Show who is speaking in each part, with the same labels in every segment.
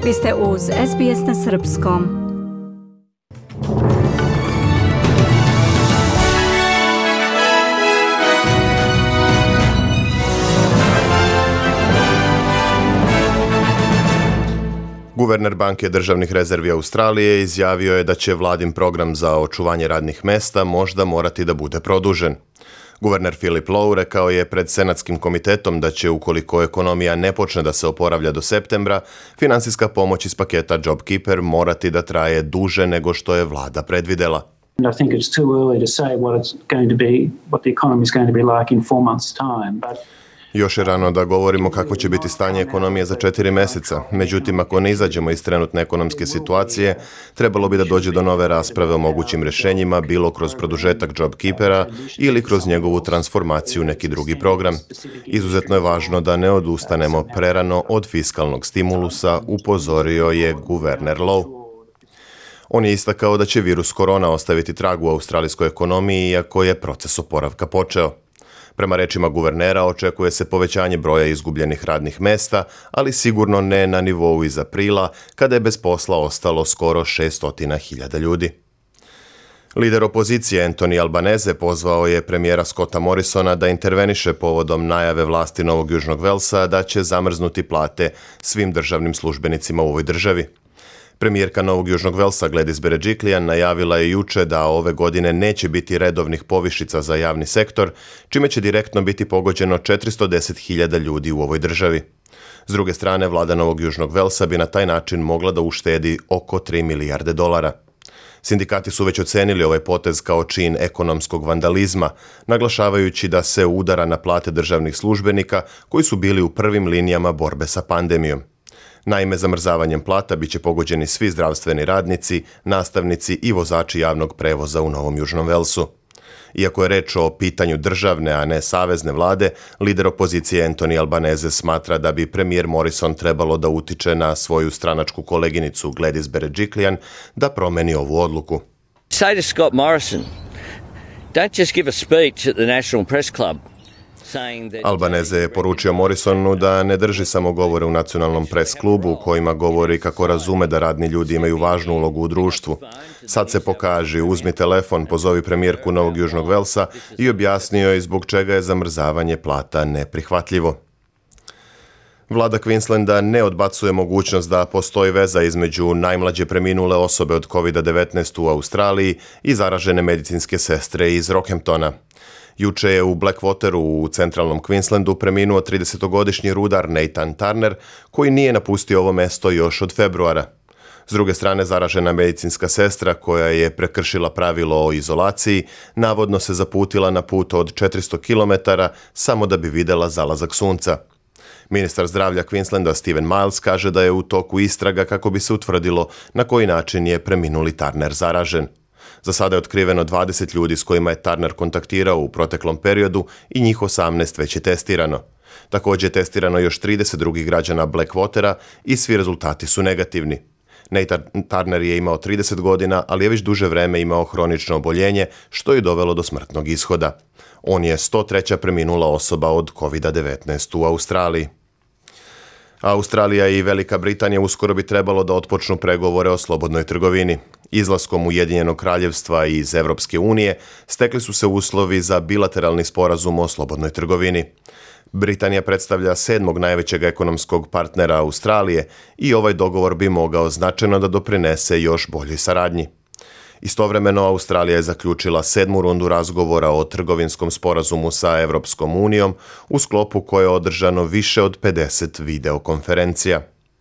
Speaker 1: Vi ste uz SBS na srpskom.
Speaker 2: Guverner Banke državnih rezervi Australije izjavio je da će vladin program za očuvanje radnih mesta možda morati da bude produžen. Guverner Philip Lowe rekao je pred Senatskim komitetom da će, ukoliko ekonomija ne počne da se oporavlja do septembra, finansijska pomoć iz paketa JobKeeper morati da traje duže nego što je vlada predvidela.
Speaker 3: I think it's too early to say what the economy is going to be like in 4 months' time, but
Speaker 2: Još je rano da govorimo kako će biti stanje ekonomije za 4 mjeseca. Međutim, ako ne izađemo iz trenutne ekonomske situacije, trebalo bi da dođe do nove rasprave o mogućim rješenjima, bilo kroz produžetak JobKeepera ili kroz njegovu transformaciju u neki drugi program. Izuzetno je važno da ne odustanemo prerano od fiskalnog stimulusa, upozorio je guverner Lowe. On je istakao da će virus korona ostaviti trag u australijskoj ekonomiji, iako je proces oporavka počeo. Prema rečima guvernera, očekuje se povećanje broja izgubljenih radnih mesta, ali sigurno ne na nivou iz aprila, kada je bez posla ostalo skoro 600.000 ljudi. Lider opozicije Anthony Albanese pozvao je premijera Scotta Morrisona da interveniše povodom najave vlasti Novog Južnog Velsa da će zamrznuti plate svim državnim službenicima u ovoj državi. Premijerka Novog Južnog Velsa Gladys Berejiklian najavila je juče da ove godine neće biti redovnih povišica za javni sektor, čime će direktno biti pogođeno 410.000 ljudi u ovoj državi. S druge strane, vlada Novog Južnog Velsa bi na taj način mogla da uštedi oko $3 milijarde. Sindikati su već ocenili ovaj potez kao čin ekonomskog vandalizma, naglašavajući da se udara na plate državnih službenika koji su bili u prvim linijama borbe sa pandemijom. Naime, zamrzavanjem plata bit će pogođeni svi zdravstveni radnici, nastavnici i vozači javnog prevoza u Novom Južnom Velsu. Iako je reč o pitanju državne, a ne savezne vlade, lider opozicije Anthony Albanese smatra da bi premijer Morrison trebalo da utiče na svoju stranačku koleginicu Gladys Berejiklian da promeni ovu odluku.
Speaker 4: Say to Scott Morrison, don't just give a speech at the National Press Club.
Speaker 2: Albanese je poručio Morrisonu da ne drži samo govore u nacionalnom pres klubu u kojima govori kako razume da radni ljudi imaju važnu ulogu u društvu. Sad se pokaži, uzmi telefon, pozovi premijerku Novog Južnog Velsa i objasnio je zbog čega je zamrzavanje plata neprihvatljivo. Vlada Queenslanda ne odbacuje mogućnost da postoji veza između najmlađe preminule osobe od COVID-19 u Australiji i zaražene medicinske sestre iz Rockhamptona. Juče je u Blackwateru u centralnom Queenslandu preminuo 30-godišnji rudar Nathan Turner, koji nije napustio ovo mesto još od februara. S druge strane, zaražena medicinska sestra koja je prekršila pravilo o izolaciji, navodno se zaputila na put od 400 km samo da bi videla zalazak sunca. Ministar zdravlja Queenslanda Stephen Miles kaže da je u toku istraga kako bi se utvrdilo na koji način je preminuli Turner zaražen. Za sada je otkriveno 20 ljudi s kojima je Turner kontaktirao u proteklom periodu i njih 18 već je testirano. Također je testirano još 30 drugih građana Blackwatera i svi rezultati su negativni. Nathan Turner je imao 30 godina, ali je već duže vreme imao hronično oboljenje, što je dovelo do smrtnog ishoda. On je 103. preminula osoba od COVID-19 u Australiji. Australija i Velika Britanija uskoro bi trebalo da otpočnu pregovore o slobodnoj trgovini. Izlaskom Ujedinjenog kraljevstva iz Evropske unije stekli su se uslovi za bilateralni sporazum o slobodnoj trgovini. Britanija predstavlja 7. najvećeg ekonomskog partnera Australije i ovaj dogovor bi mogao značajno da doprinese još boljoj saradnji. Istovremeno, Australija je zaključila 7. rundu razgovora o trgovinskom sporazumu sa Evropskom unijom, u sklopu koje je održano više od 50 videokonferencija.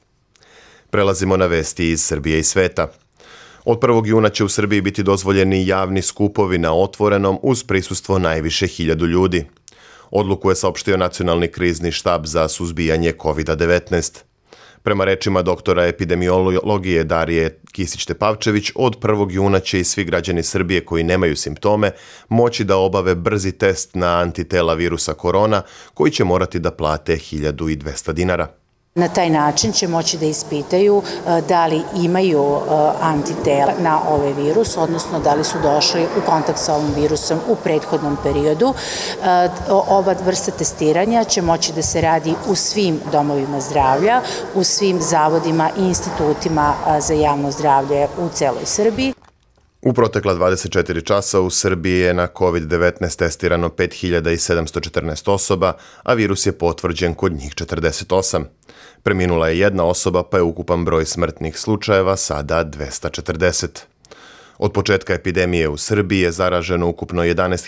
Speaker 2: Prelazimo na vesti iz Srbije i sveta. Od 1. juna će u Srbiji biti dozvoljeni javni skupovi na otvorenom uz prisustvo najviše 1000 ljudi. Odluku je saopštio Nacionalni krizni štab za suzbijanje COVID-19. Prema rečima doktora epidemiologije Darije Kisić-Tepavčević, od 1. juna će i svi građani Srbije koji nemaju simptome moći da obave brzi test na antitela virusa korona, koji će morati da plate $1.200.
Speaker 5: Na taj način će moći da ispitaju da li imaju antitela na ovaj virus, odnosno da li su došli u kontakt sa ovim virusom u prethodnom periodu. Ova vrsta testiranja će moći da se radi u svim domovima zdravlja, u svim zavodima i institutima za javno zdravlje u celoj Srbiji.
Speaker 2: U protekla 24 časa u Srbiji je na COVID-19 testirano 5714 osoba, a virus je potvrđen kod njih 48. Preminula je jedna osoba, pa je ukupan broj smrtnih slučajeva sada 240. Od početka epidemije u Srbiji je zaraženo ukupno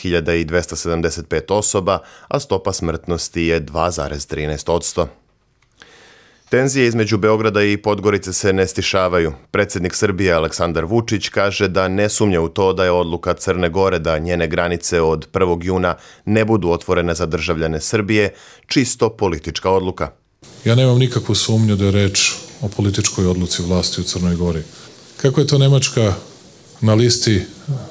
Speaker 2: 11.275 osoba, a stopa smrtnosti je 2,13%. Tenzije između Beograda i Podgorice se ne stišavaju. Predsjednik Srbije Aleksandar Vučić kaže da ne sumnja u to da je odluka Crne Gore da njene granice od 1. juna ne budu otvorene za državljane Srbije čisto politička odluka.
Speaker 6: Ja nemam nikakvu sumnju da je reč o političkoj odluci vlasti u Crnoj Gori. Kako je to Nemačka na listi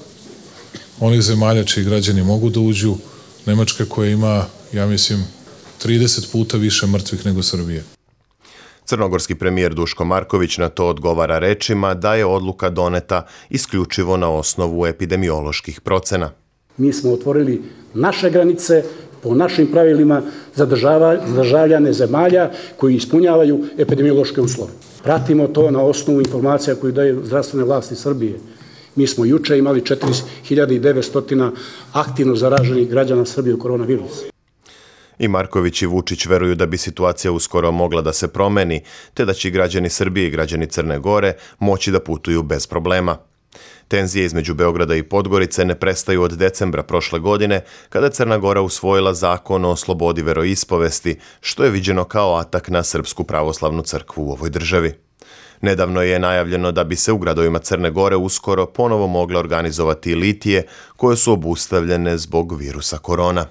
Speaker 6: onih zemalja čiji građani mogu da uđu, Nemačka koja ima, ja mislim, 30 puta više mrtvih nego Srbije.
Speaker 2: Crnogorski premijer Duško Marković na to odgovara rečima da je odluka doneta isključivo na osnovu epidemioloških procena.
Speaker 7: Mi smo otvorili naše granice po našim pravilima za državljane zemalja koji ispunjavaju epidemiološke uslove. Pratimo to na osnovu informacija koju daju zdravstvene vlasti Srbije. Mi smo juče imali 4900 aktivno zaraženih građana Srbije u koronavirusu.
Speaker 2: I Marković i Vučić veruju da bi situacija uskoro mogla da se promeni, te da će građani Srbije i građani Crne Gore moći da putuju bez problema. Tenzije između Beograda i Podgorice ne prestaju od decembra prošle godine, kada je Crna Gora usvojila zakon o slobodi veroispovesti, što je viđeno kao atak na Srpsku pravoslavnu crkvu u ovoj državi. Nedavno je najavljeno da bi se u gradovima Crne Gore uskoro ponovo mogle organizovati litije koje su obustavljene zbog virusa korona.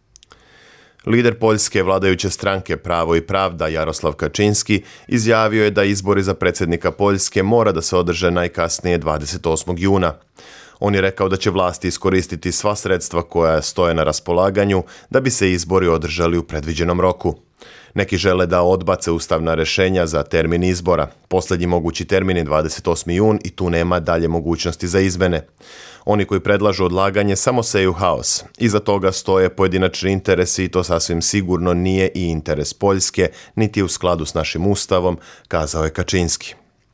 Speaker 2: Lider poljske vladajuće stranke Pravo i pravda Jaroslav Kačinski izjavio je da izbori za predsjednika Poljske mora da se održe najkasnije 28. juna. On je rekao da će vlasti iskoristiti sva sredstva koja stoje na raspolaganju da bi se izbori održali u predviđenom roku. Neki žele da odbace ustavna rešenja za termin izbora. Posljednji mogući termin je 28. jun i tu nema dalje mogućnosti za izmene. Oni koji predlažu odlaganje samo seju haos. Iza toga stoje pojedinačni interesi i to sasvim sigurno nije i interes Poljske, niti u skladu s našim ustavom, kazao je Kačinski.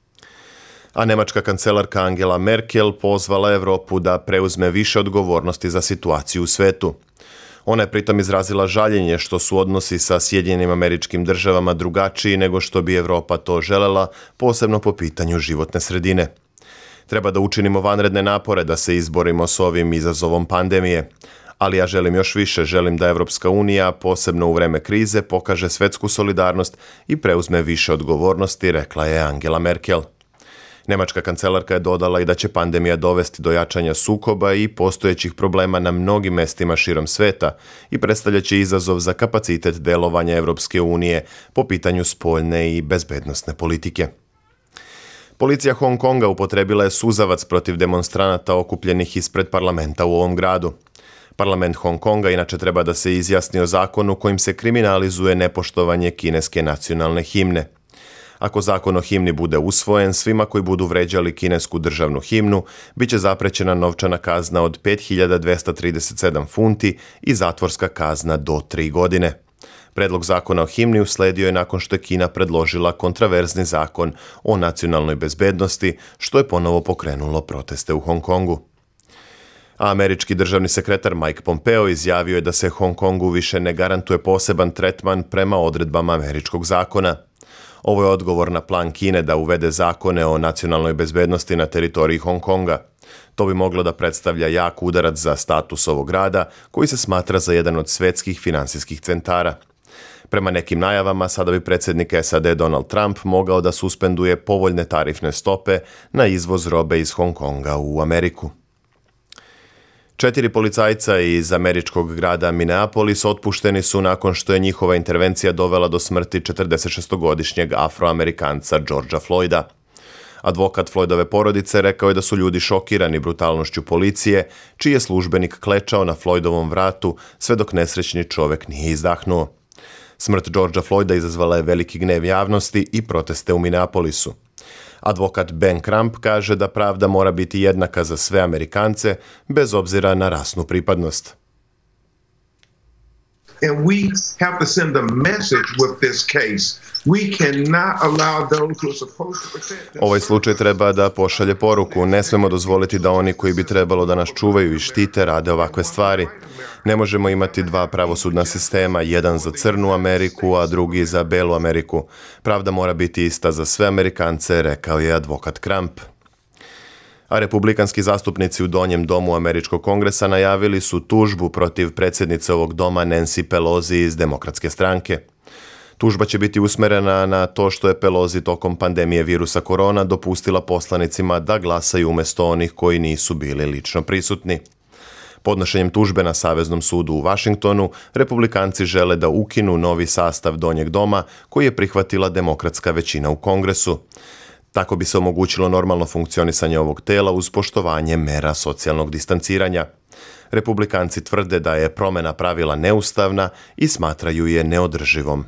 Speaker 2: A nemačka kancelarka Angela Merkel pozvala Evropu da preuzme više odgovornosti za situaciju u svetu. Ona je pritom izrazila žaljenje što su odnosi sa Sjedinjenim Američkim Državama drugačiji nego što bi Evropa to želela, posebno po pitanju životne sredine. Treba da učinimo vanredne napore da se izborimo s ovim izazovom pandemije. Ali ja želim još više, želim da Evropska unija, posebno u vreme krize, pokaže svetsku solidarnost i preuzme više odgovornosti, rekla je Angela Merkel. Nemačka kancelarka je dodala i da će pandemija dovesti do jačanja sukoba i postojećih problema na mnogim mestima širom sveta i predstavljaće izazov za kapacitet delovanja Evropske unije po pitanju spoljne i bezbednosne politike. Policija Hong Konga upotrebila je suzavac protiv demonstranata okupljenih ispred parlamenta u ovom gradu. Parlament Hong Konga inače treba da se izjasni o zakonu kojim se kriminalizuje nepoštovanje kineske nacionalne himne. Ako zakon o himni bude usvojen, svima koji budu vređali kinesku državnu himnu bit će zaprećena novčana kazna od 5237 funti i zatvorska kazna do 3 godine. Predlog zakona o himni usledio je nakon što je Kina predložila kontraverzni zakon o nacionalnoj bezbednosti, što je ponovo pokrenulo proteste u Hong Kongu. A američki državni sekretar Mike Pompeo izjavio je da se Hong Kongu više ne garantuje poseban tretman prema odredbama američkog zakona. Ovo je odgovor na plan Kine da uvede zakone o nacionalnoj bezbednosti na teritoriji Hong Konga. To bi moglo da predstavlja jak udarac za status ovog grada, koji se smatra za jedan od svetskih finansijskih centara. Prema nekim najavama, sada bi predsjednik SAD Donald Trump mogao da suspenduje povoljne tarifne stope na izvoz robe iz Hong Konga u Ameriku. 4 policajca iz američkog grada Minneapolis otpušteni su nakon što je njihova intervencija dovela do smrti 46-godišnjeg Afroamerikanca Georgea Floyda. Advokat Floydove porodice rekao je da su ljudi šokirani brutalnošću policije, čiji je službenik klečao na Floydovom vratu sve dok nesrećni čovek nije izdahnuo. Smrt Georgea Floyda izazvala je veliki gnev javnosti i proteste u Minneapolisu. Advokat Ben Crump kaže da pravda mora biti jednaka za sve Amerikance, bez obzira na rasnu pripadnost.
Speaker 8: And we have to send a message with this case. We cannot allow those who are supposed to protect us.
Speaker 2: Ovaj slučaj treba da pošalje poruku. Ne smemo dozvoliti da oni koji bi trebalo da nas čuvaju i štite rade ovakve stvari. Ne možemo imati dva pravosudna sistema, jedan za crnu Ameriku, a drugi za belu Ameriku. Pravda mora biti ista za sve Amerikance, rekao je advokat Crump. A republikanski zastupnici u donjem domu Američkog kongresa najavili su tužbu protiv predsjednice ovog doma Nancy Pelosi iz Demokratske stranke. Tužba će biti usmerena na to što je Pelosi tokom pandemije virusa korona dopustila poslanicima da glasaju umjesto onih koji nisu bili lično prisutni. Podnošenjem tužbe na Saveznom sudu u Washingtonu, republikanci žele da ukinu novi sastav donjeg doma koji je prihvatila demokratska većina u Kongresu. Tako bi se omogućilo normalno funkcionisanje ovog tela uz poštovanje mera socijalnog distanciranja. Republikanci tvrde da je promjena pravila neustavna i smatraju je neodrživom.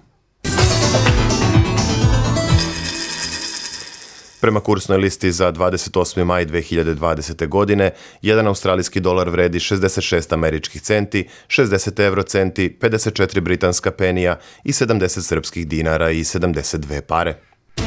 Speaker 2: Prema kursnoj listi za 28. maj 2020. godine, jedan australijski dolar vredi 66 američkih centi, 60 eurocenti, 54 britanska penija i 70 srpskih dinara i 72 pare.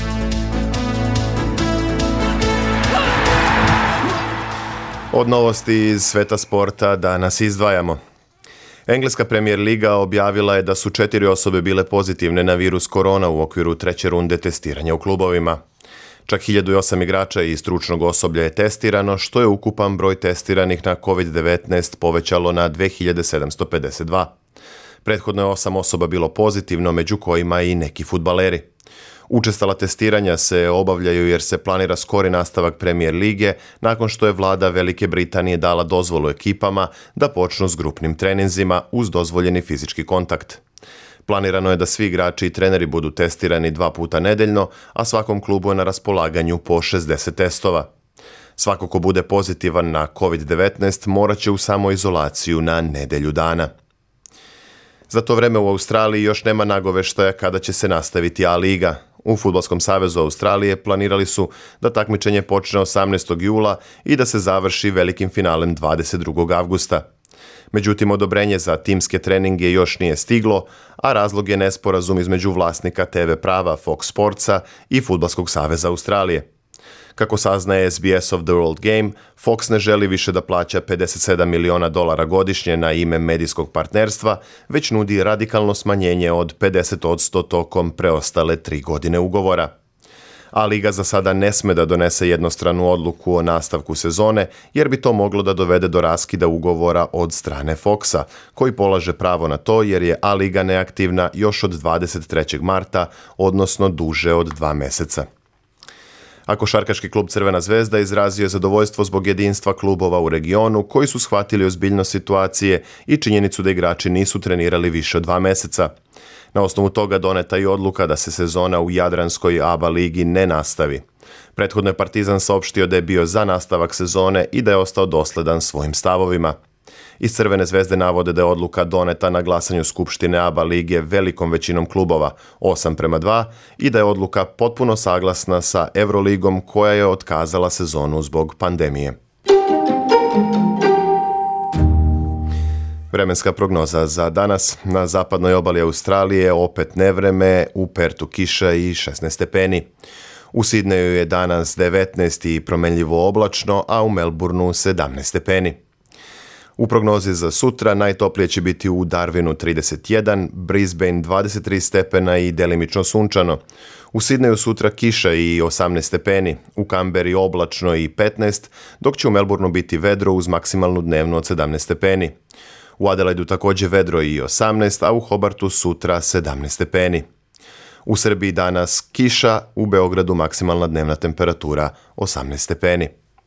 Speaker 2: Od novosti iz sveta sporta danas izdvajamo. Engleska Premier Liga objavila je da su 4 osobe bile pozitivne na virus korona u okviru 3. runde testiranja u klubovima. Čak 1008 igrača i stručnog osoblja je testirano, što je ukupan broj testiranih na COVID-19 povećalo na 2752. Prethodno je 8 osoba bilo pozitivno, među kojima i neki fudbaleri. Učestala testiranja se obavljaju jer se planira skori nastavak Premier lige nakon što je vlada Velike Britanije dala dozvolu ekipama da počnu s grupnim treninzima uz dozvoljeni fizički kontakt. Planirano je da svi igrači i treneri budu testirani 2 puta nedeljno, a svakom klubu je na raspolaganju po 60 testova. Svako ko bude pozitivan na COVID-19 morat će u samoizolaciju na nedelju dana. Za to vreme u Australiji još nema nagoveštaja kada će se nastaviti A-liga. U Fudbalskom savezu Australije planirali su da takmičenje počne 18. jula i da se završi velikim finalem 22. avgusta. Međutim, odobrenje za timske treninge još nije stiglo, a razlog je nesporazum između vlasnika TV prava Fox Sportsa i Fudbalskog saveza Australije. Kako saznaje SBS of the World Game, Fox ne želi više da plaća $57 miliona godišnje na ime medijskog partnerstva, već nudi radikalno smanjenje od 50% tokom preostale 3 godine ugovora. A liga za sada ne sme da donese jednostranu odluku o nastavku sezone, jer bi to moglo da dovede do raskida ugovora od strane Foxa, koji polaže pravo na to jer je A-liga neaktivna još od 23. marta, odnosno duže od 2 meseca. A košarkaški klub Crvena zvezda izrazio je zadovoljstvo zbog jedinstva klubova u regionu koji su shvatili ozbiljnost situacije i činjenicu da igrači nisu trenirali više od 2 meseca. Na osnovu toga doneta je odluka da se sezona u Jadranskoj ABA ligi ne nastavi. Prethodno je Partizan saopštio da je bio za nastavak sezone i da je ostao dosledan svojim stavovima. Iz Crvene zvezde navode da je odluka doneta na glasanju Skupštine ABA lige velikom većinom klubova 8:2 i da je odluka potpuno saglasna sa Euroligom koja je otkazala sezonu zbog pandemije. Vremenska prognoza za danas. Na zapadnoj obali Australije opet nevreme, u Pertu kiša i 16 stepeni. U Sidneju je danas 19 i promenljivo oblačno, a u Melbourneu 17 stepeni. U prognozi za sutra najtoplije će biti u Darwinu 31, Brisbane 23 stepena i delimično sunčano. U Sidneju sutra kiša i 18 stepeni, u Kamberi oblačno i 15, dok će u Melbourneu biti vedro uz maksimalnu dnevnu od 17 stepeni. U Adelaidu također vedro i 18, a u Hobartu sutra 17 stepeni. U Srbiji danas kiša, u Beogradu maksimalna dnevna temperatura 18 stepeni.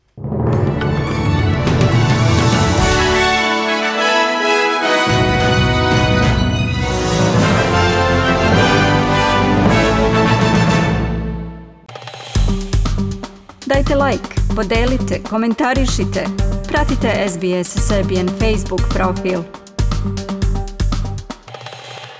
Speaker 1: Dajte like, podelite, komentarišite, pratite SBS Serbian Facebook profil.